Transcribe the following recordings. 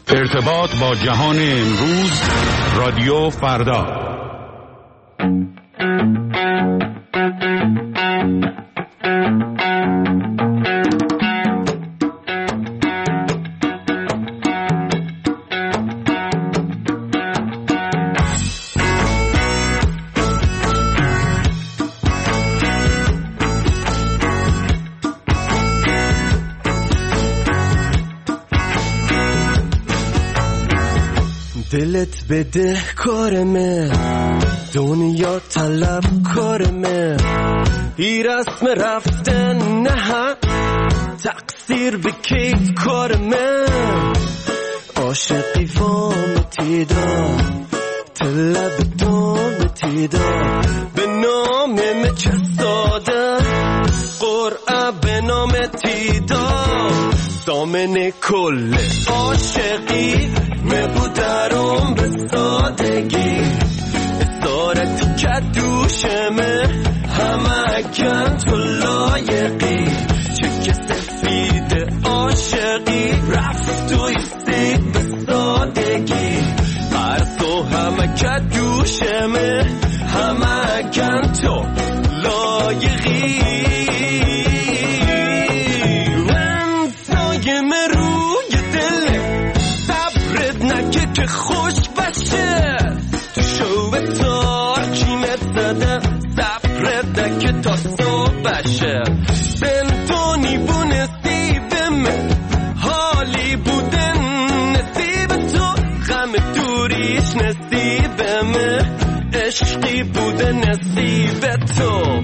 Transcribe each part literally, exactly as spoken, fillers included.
ارتباط با جهان امروز، رادیو فردا. دلت بده کارمه، دنیا طلب کارمه، ای رسم رفتن نه تقصیر به کیف کارمه، عاشقی وام تیدا طلب دام تیدا به نام مچه ساده قرعه به نام تیدا دامن کل عاشقی مبودرم به سادگی اسارتی که دوشمه همه کن تو لایقی چه سفید عاشقی رفت و ایسید به سادگی هر تو همه که دوشمه همه کن تو لایقی خوش باشه تو شو به تار کیمت زده صبرت که تا صبح بشه بنتونی بو نصیبم حالی بودن نصیب تو غم دوریش نصیبم عشقی بوده نصیب تو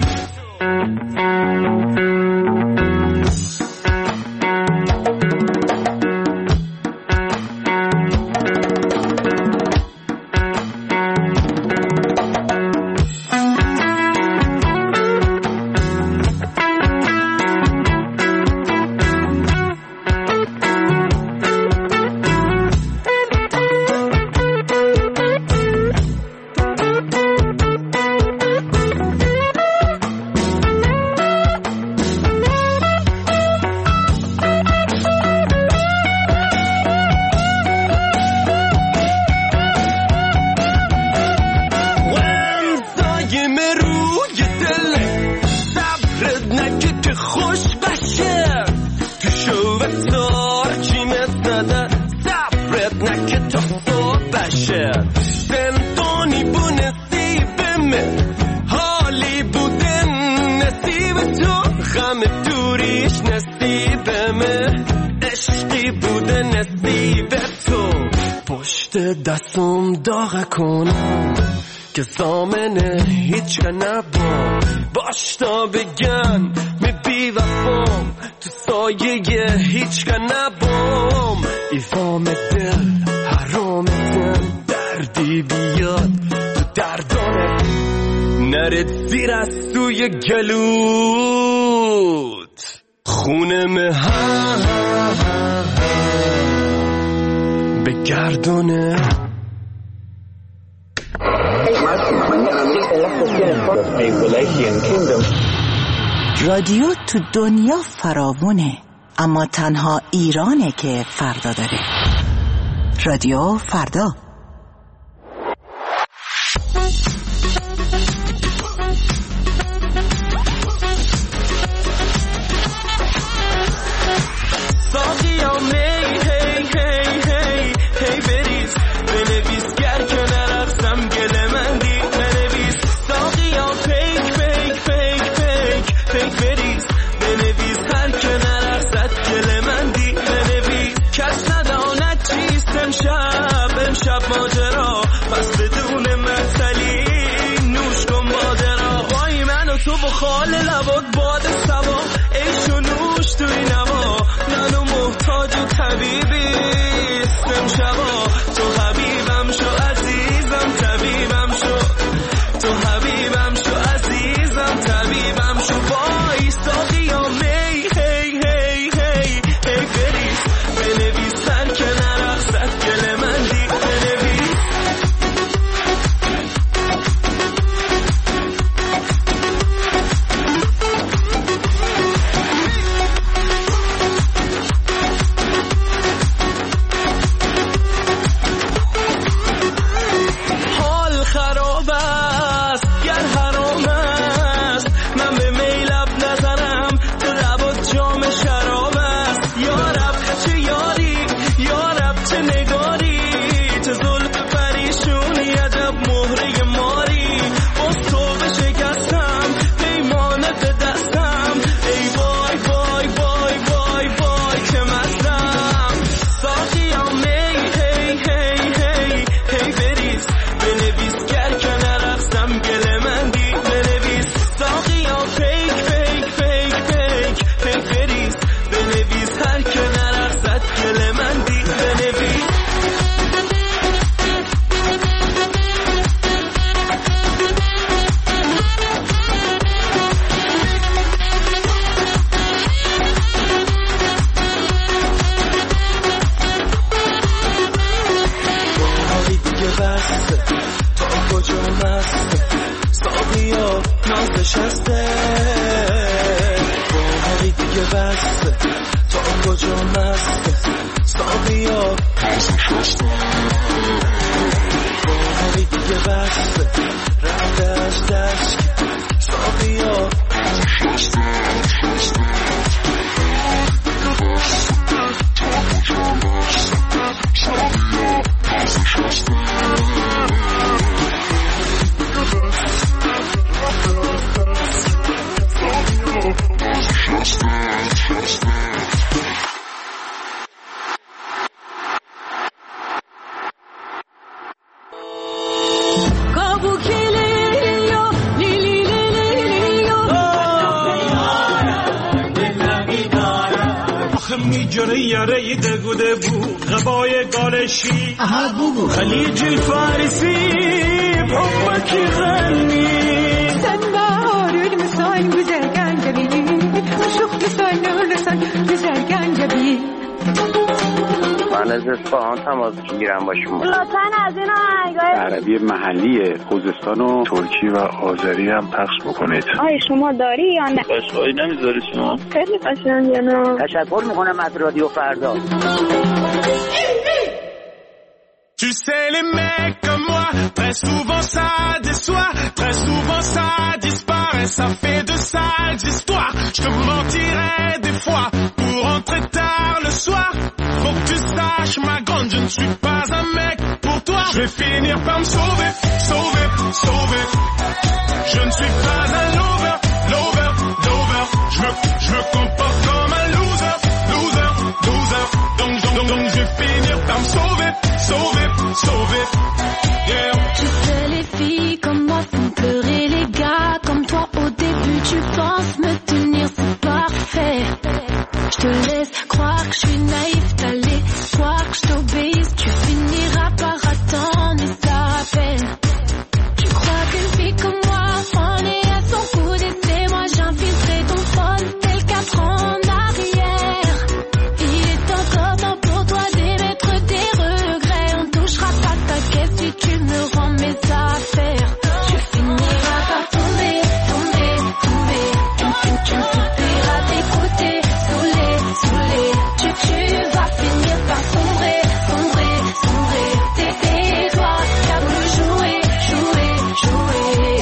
دستم داغ کنم که زامنه هیچ که نبام باش تا بگن می بی وفام تو سایه هیچ که نبام ایفام دل حرام دل دردی بیاد تو دردانه نرد زیر از توی گلوت خونه مهم بگردونه رادیو تو دنیا فراوونه، اما تنها ایرانه که فردا داره. رادیو فردا. ماجرا پس بدون مثلی نوش کن بادرا وای من و تو با خال لبات باد سوا عیش و نوش توی نوا منو محتاج و طبیبی استم شوا تو حبیبم شو عزیزم طبیبم شو تو حبیبم شو عزیزم طبیبم شو وای ساقی یا می هی هی هی هی بریز بنویس سر که نرخصت گل من دی بسته ساقیا نازش هسته باقی دیگه بسته تا کجا مسته ساقیا نازش هسته باقی دیگه بسته رفته از دشت ساقیا نازش هسته میجره یاره دگوده بود غبای گالشی خلیج الفارسی بحبك يغني سنبار المساي بزرقان جبين وشوف مساي نورسان بزرقان جبين من از اصفهان تماس میگیرم با شما. لطفاً از این آهنگای عربی محلی خوزستان و ترکی و آذری هم پخش بکنید. آیا شما داری یا نه؟ قشقایی نمیذاری شما؟ خیلی قشنگه نه. تشکر میکنم از رادیو فردا. Tu sais les mecs comme moi, très souvent ça déçoit, très souvent ça disparaît, ça fait de sales histoires. Je te mentirais des fois pour rentrer tard le soir. Faut que tu saches ma grande, je ne suis pas un mec pour toi. Je vais finir par me sauver, sauver, sauver. Je ne suis pas un lover, lover, lover. Je me, je me comporte comme un loser, loser, loser. Donc, donc, donc je vais finir par me sauver, sauver, sauver. Yeah. Tu sais les filles comme moi font pleurer les gars comme toi. Au début tu penses me tenir, c'est parfait. Je te laisse croire que je suis naïf, t'allais croire que je t'obéisse. Tu finiras par attendre et ça rappelle. Tu crois qu'une fille comme moi en est à son coup d'essai. Moi j'infiltrerai ton phone tel quatre ans en arrière. Il est encore temps pour toi d'émettre des regrets. On touchera pas ta caisse si tu me rends mes affaires. Tu finiras par tomber, tomber, tomber. Tu, tu, tu me suffiras d'écouter, saoulé, saoulé. Tu, tu vas finir par sombrer, sombrer, sombrer. C'est toi qui as voulu jouer, jouer, jouer.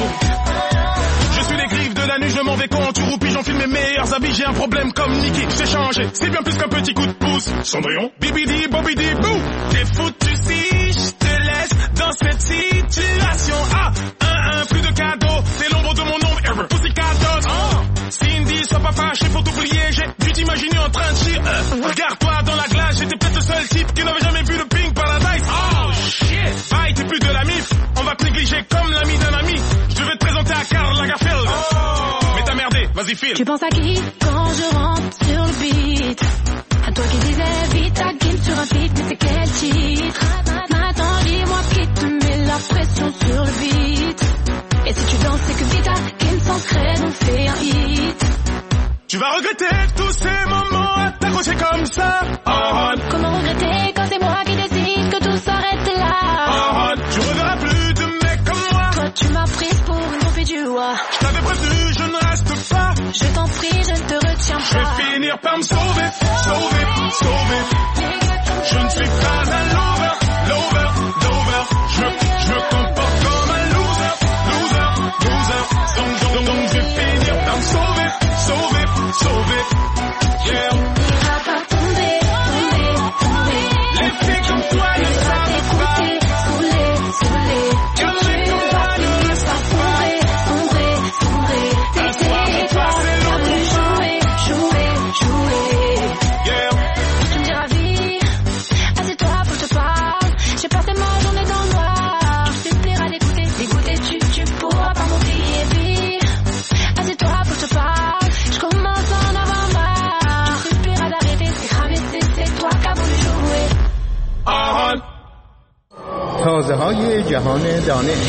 Je suis les griffes de la nuit, je m'en vais quand tu roupilles, j'enfile mes meilleurs habits, j'ai un problème comme Nicky, je t'ai changé, c'est bien plus qu'un petit coup de pouce. Cendrillon, bibidi, bobidi, bou. T'es foutu si je te laisse dans cette situation. Ah, un, un, plus de cadeaux, c'est l'ombre de mon ombre, ever. Pussycat Dolls, oh. Cindy, sois pas fâché, faut t'oublier, j'ai dû t'imaginer en train de chier. Euh, regarde-toi dans la glace, j'étais peut-être le seul type qui n'avait jamais vu le Pink Paradise. Oh, shit. Bye, t'es plus de la mif, on va te négliger comme l'ami d'un ami. Je devais te présenter à Karl Lagerfeld. Oh. Mais t'as merdé, vas-y file. Tu penses à qui quand je rentre sur le beat? À toi qui disais vite à Kim sur un feat, mais c'est quel titre? Maintenant dis-moi qui te met la pression sur le beat. Et si tu danses c'est que vite à Kim sans crème on fait un hit. Tu vas regretter tous ces moments à t'accrocher comme ça. Oh, comment regretter quand c'est moi qui décide que tout s'arrête là? Oh, tu reverras plus de mecs comme moi. Toi tu m'as prise pour une groupie du roi. Je t'avais prévenu, je ne reste pas. Je t'en prie, je ne te retiens pas. Je vais finir par me sauver, sauver, sauver. Je ne suis pas un lover, lover, lover. Je, je me comporte comme un loser, loser, loser. Donc, donc, donc je vais finir par me sauver, sauver, sauver. Yeah. Tu vas pas tomber, tomber, tomber. Les filles comme toi ne savent pas. Saoulé, saoulé. Tu vas finir par sombrer, sombrer, sombrer. T'es toi, t'as voulu jouer, jouer, jouer. Yeah. Tu me diras vite, assieds-toi, faut que je te parle. J'ai passé ma journée dans le noir. Tu suffiras d'écouter, d'écouter, tu, tu pourras pas m'oublier vite. Assieds-toi, faut que je te parle. Je commence à en avoir marre. Tu suffiras d'arrêter, c'est cramé, c'est, c'est toi qui as voulu jouer. آهان تازه های جهان دانش.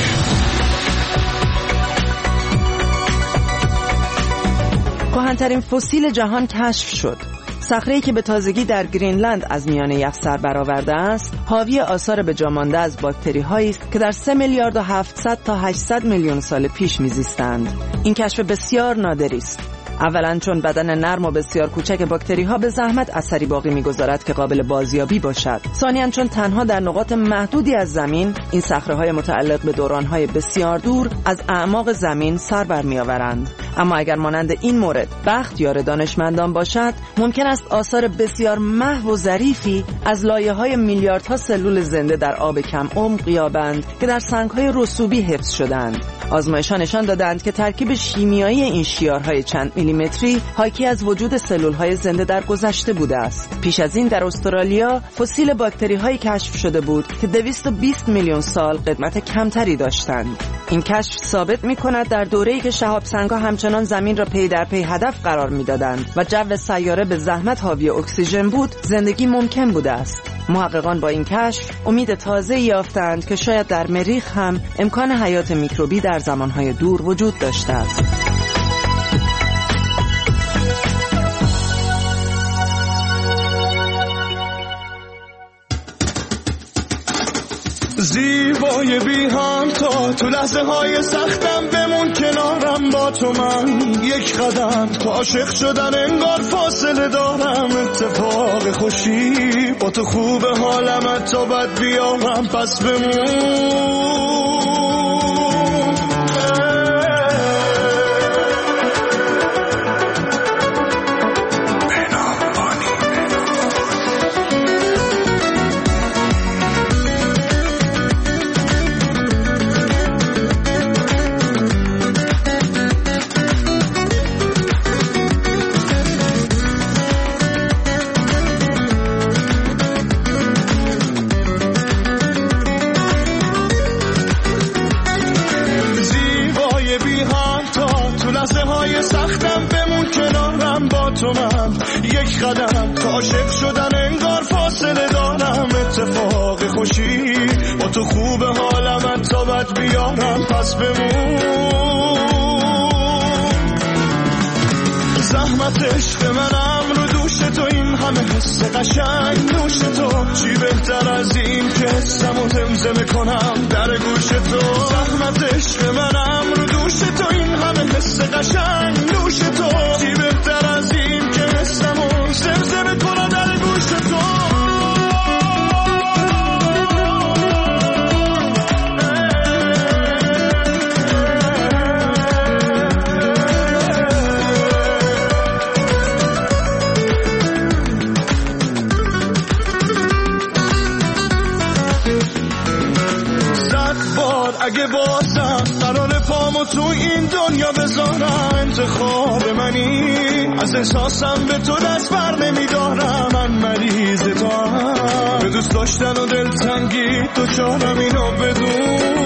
کهن‌ترین فسیل جهان کشف شد. صخره‌ای که به تازگی در گرینلند از میان یخ سر برآورده است، حاوی آثار به جا مانده از باکتری‌هایی است که در سه میلیارد و هفتصد تا هشتصد میلیون سال پیش میزیستند. این کشف بسیار نادری است. اولاً چون بدن نرم و بسیار کوچک باکتری‌ها به زحمت اثری باقی می‌گذارد که قابل بازیابی باشد. ثانیاً چون تنها در نقاط محدودی از زمین این صخره‌های متعلق به دوران‌های بسیار دور از اعماق زمین سر برمی‌آورند. اما اگر مانند این مورد بخت یار دانشمندان باشد، ممکن است آثار بسیار محو و ظریفی از لایه‌های میلیاردها سلول زنده در آب کم عمق یابند که در سنگ‌های رسوبی حفظ شدند. آزمایش‌ها نشان دادند که ترکیب شیمیایی این شیارهای چند میلیمتری حاکی از وجود سلول‌های زنده در گذشته بوده است. پیش از این در استرالیا فسیل باکتری‌هایی کشف شده بود که دویست و بیست میلیون سال قدمت کمتری داشتند. این کشف ثابت می‌کند در دوره‌ای که شهاب سنگ‌ها همچنان زمین را پی در پی هدف قرار می‌دادند و جو سیاره به زحمت حاوی اکسیژن بود، زندگی ممکن بوده است. محققان با این کشف امید تازه یافتند که شاید در مریخ هم امکان حیات میکروبی در زمانهای دور وجود داشته است. زیبای بی هم تا تو لحظه های سختم بمون کنارم با تو من یک قدم تو عاشق شدن انگار فاصله دارم اتفاق خوشی با تو خوب حالم تا بد بیارم پس بمون یک قدم تا عاشق شدن انگار فاصله دارم اتفاق خوشی با تو خوب حالم تا بد بیارم پس بمون زحمت عشق منم رو دوش تو این همه حس قشنگ نوش تو چی بهتر از این که حسمو زمزمه کنم در گوش تو زحمت عشق منم رو دوش تو این همه حس قشنگ نوش تو چی بهتر از این که حسمو زمزمه کنم در گوش تو اگه بازم قرار پامو تو این دنیا بذارم انتخاب منی از احساسم به تو دست بر نمیدارم من مریض تو هم به دوست داشتن و دلتنگی تو چارم اینو بدون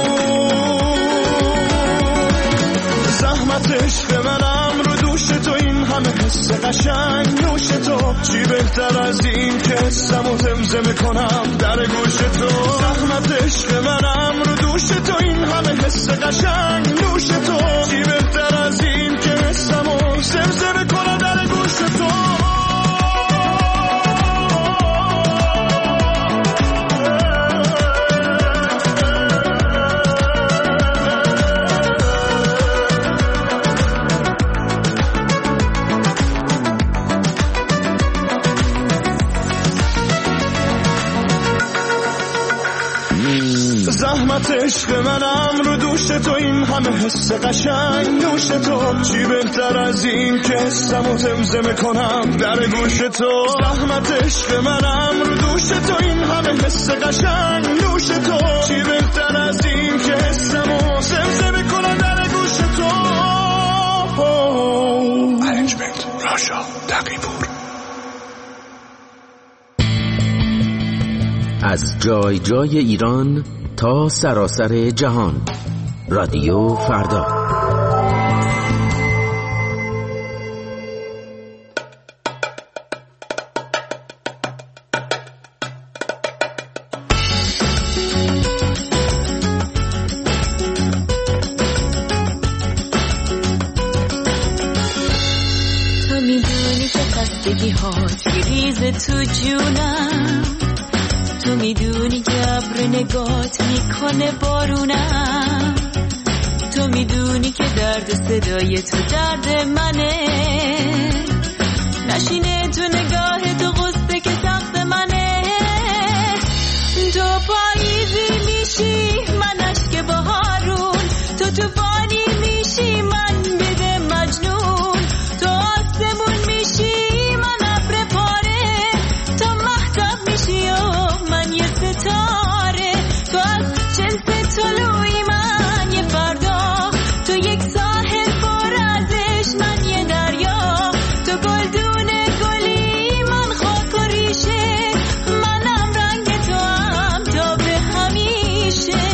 زحمت عشق منم رو دوش تو این همه حس قشنگ نوش تو چی بهتر از این که حسمو زمزمه کنم در گوش تو زحمت عشق منم رو دوش تو این همه حس قشنگ نوش تو چی بهتر از این که حسمو زمزمه کنم در گوش تو زحمت عشق منم رو دوش تو این همه حس قشنگ نوش تو چی بهتر از این که حسمو زمزمه کنم در گوش تو زحمت عشق منم رو دوش تو این همه حس قشنگ نوش تو چی بهتر از این که حسمو زمزمه کنم در گوش تو ارنجمنت راشا تقی‌پور از جای جای ایران تا سراسر جهان رادیو فردا تو میدونی که خستگی موهات ریز تو جونم، تو میدونی که ابر نگات میکنه بارونم، تو میدونی که درد صدای تو درد منه، نشینه تو نگاه تو غصه که سخت منه، تو پاییزی میشی من اشک بهارون، تو توفانی میشی من بده مجنون، تو آسمون میشی من ابر پاره، تو مهتاب میشی و من یه ستاره، تو از جنس طلوعی من یه فردا، تو یک ساحل پر ازش من یه دریا، تو گلدون گلی من خاک و ریشه، منم رنگ تو هم تا به همیشه.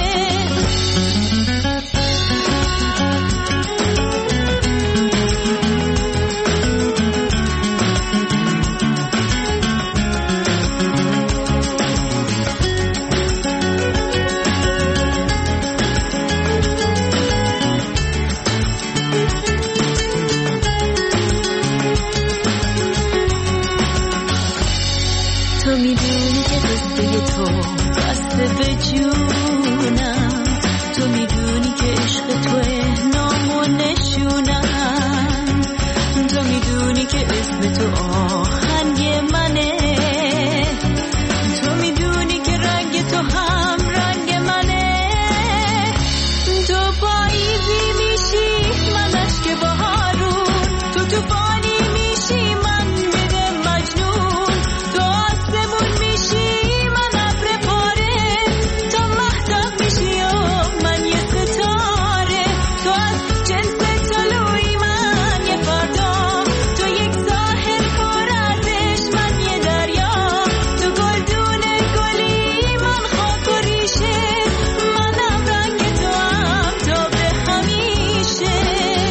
تو میدونی که قصه تو بسته به جونم، تو میدونی که عشق توه نام و نشونم، تو میدونی که اسم تو آهنگ منه، تو میدونی که رنگ تو هم رنگ منه، تو پاییزی میشی من اشک بهارون، تو توفانی میشی من بده مجنون، تو آسمون میشی من ابر پاره، تو مهتاب میشی و من یه ستاره، تو از جنس طلوعی من یه فردا، تو یک ساحل پر ازش من یه دریا، تو گلدون گلی من خاک و ریشه، منم رنگ تو هم تا به همیشه.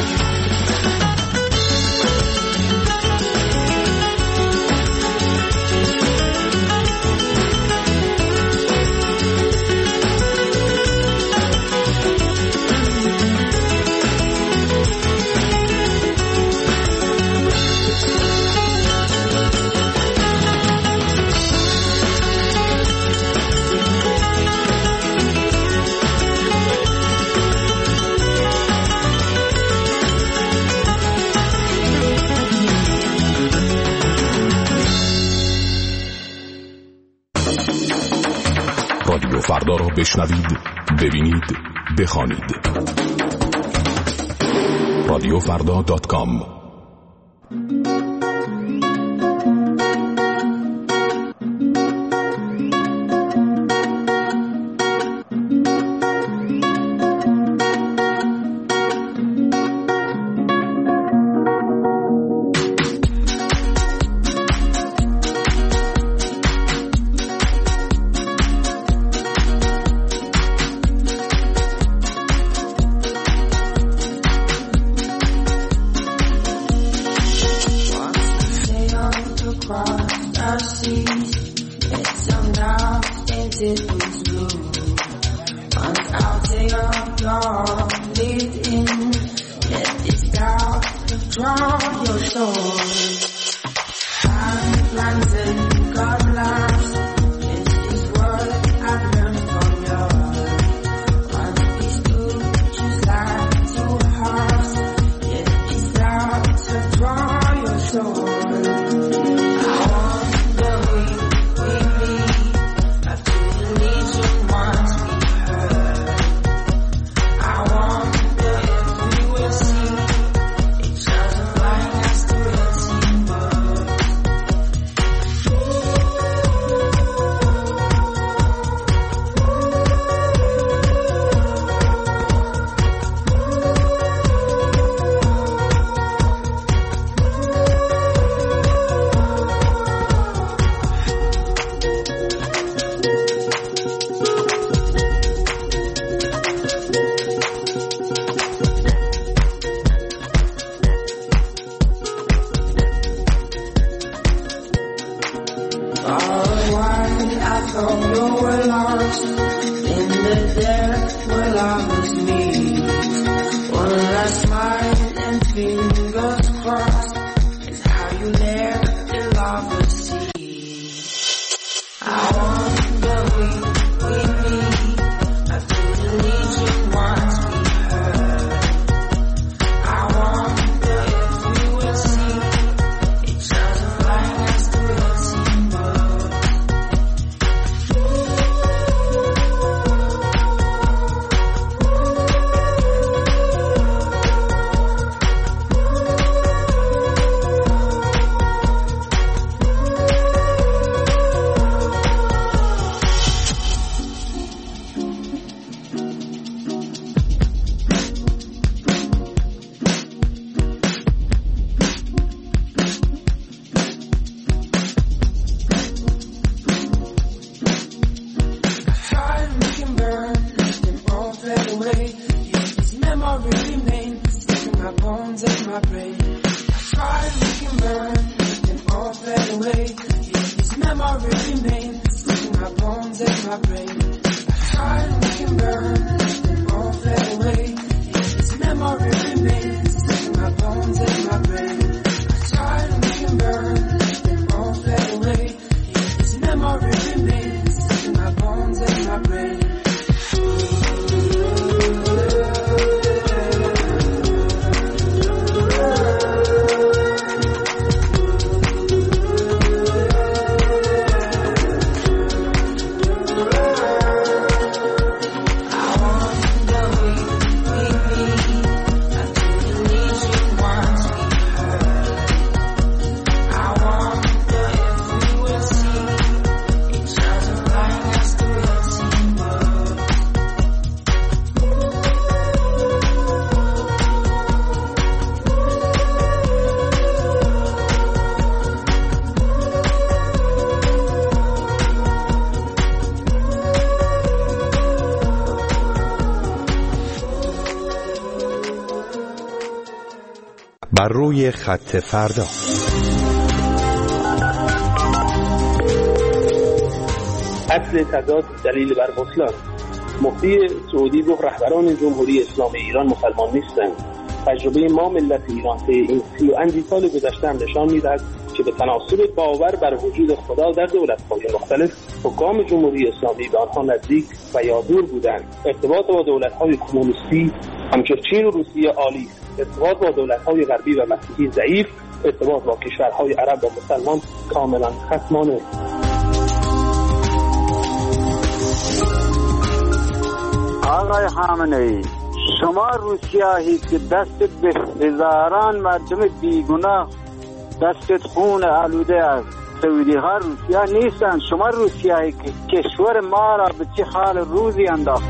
رادیو فردا را بشنوید، ببینید، بخوانید. رادیو فردا دات کام. Fingers crossed is how you left the light. away. Yeah, this memory remains stuck in my bones and my brain. I tried, we can burn, and all fled away. Yeah, this memory remains stuck in my bones and my brain. I tried, we can burn, and all fled away. Yeah, this memory remains stuck in my bones and my brain. I tried, we can burn, and all fled away. Yeah, this memory remains stuck in my bones and my brain. بر روی خط فردا. اصل تضاد دلیل بر بطلان. مفتی سعودی گفت رهبران جمهوری اسلامی ایران مسلمان نیستند. تجربه ما ملت ایران طی این سی و اندی سال گذشته هم نشان می‌دهد که به تناسب باور بر وجود خدا در دولت‌های مختلف حکام جمهوری اسلامی به آنها نزدیک و یا دور بودند. ارتباط با دولت‌های کمونیستی همچون چین و روسیه عالی، ارتباط با دولت‌های غربی و مسیحی ضعیف، ارتباط با کشورهای عرب و مسلمان کاملا خصمانه. آقای خامنه‌ای، شما روسیایی که دست به هزاران مردم بیگناه دستت خون آلوده است. سعودی ها روسیا نیستند. شما روسیایی که کشور ما را به چه حال روزی انداخت.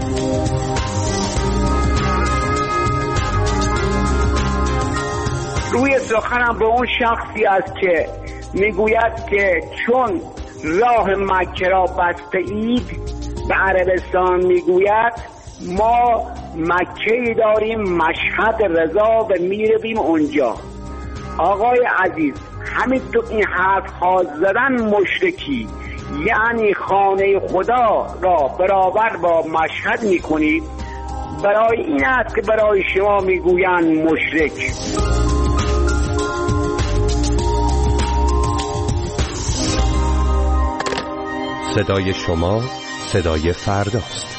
روی سخنم به اون شخصی است که میگوید که چون راه مکه را بسته اید، به عربستان میگوید ما مکه‌ای داریم مشهد رضا و میرویم اونجا. آقای عزیز، همین تو این حرف ها زدن مشرکی، یعنی خانه خدا را برابر با مشهد میکنید. برای این است که برای شما میگویند مشرک. صدای شما صدای فرداست.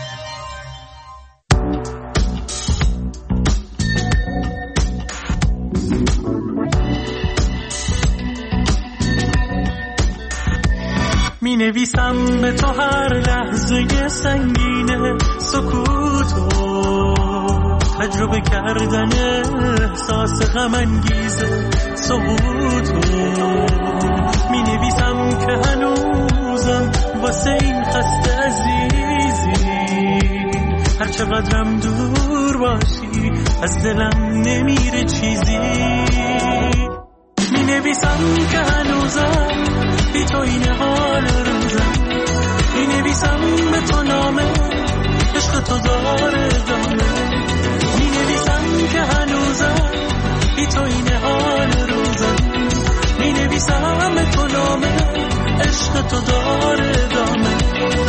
می نویسم به تو هر لحظه سنگینه سکوتو، تجربه کردن احساس غم انگیزه سقوطو. می نویسم که هنوزم واسه این خسته عزیزی، هر چقدرم دور باشی از دلم نمیره چیزی. می نویسم که هنوزم بی تو این حال روزم، می نویسم به تو نامه عشق تو داره دامه. می نویسم که هنوزم بی تو این حال روزم، می نویسم به تو نامه عشق تو داره دامه.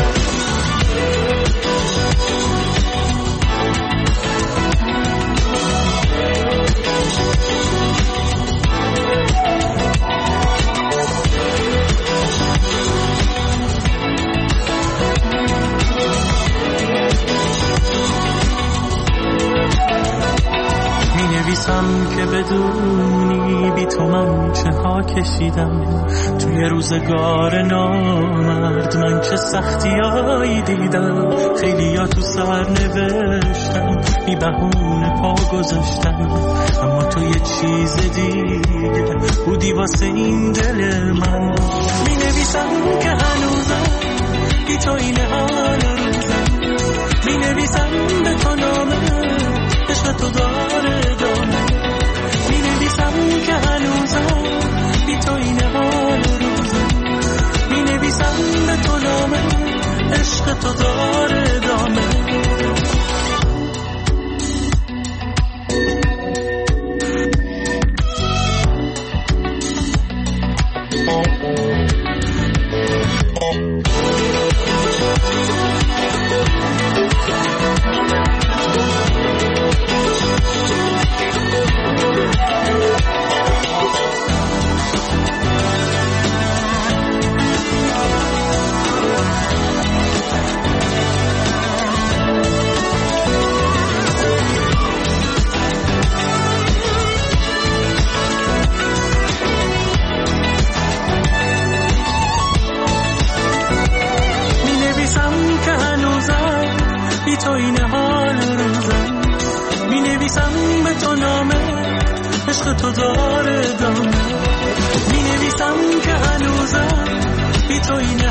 نویسم که بدونی بی تو من چه ها کشیدم، توی روزگار نامرد من چه سختیایی دیدم. خیلی ها تو سر نوشتم بی بهونه پا گذاشتم، اما تو یه چیز دیگه بودی واسه این دل من. می نویسم که هنوزم بی تو این حال روزم، می نویسم به تو نامه عشق تو داره دامه. می نویسم که هنوزم بی تو این حال روزم، می نویسم به تو نامه عشق تو داره دامه. تو این حال روزم می نویسم به تو نامه عشق تو داره دامه می نویسم که هنوزم بی تو این